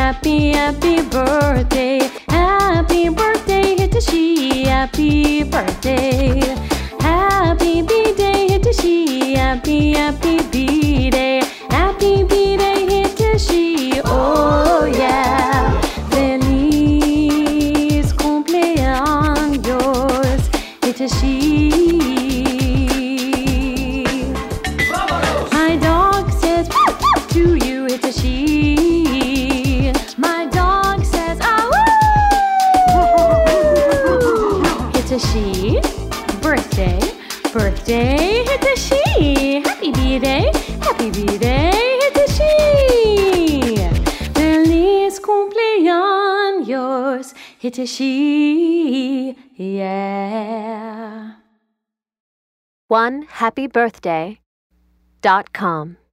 happy, happy birthday. Happy birthday, Hitoshi. Happy birthday. Happy B-Day, Hitoshi. Happy, happy B-Day. Happy B-Day, Hitoshi. Oh yeah. Feliz cumpleaños, Hitoshi. My dog says to you, Hitoshi. My dog says, ah woo! Hitoshi, birthday, birthday, Hitoshi. Happy B-Day, happy B-Day, Hitoshi. Feliz cumpleaños, Hitoshi. Yeah. OneHappyBirthday.com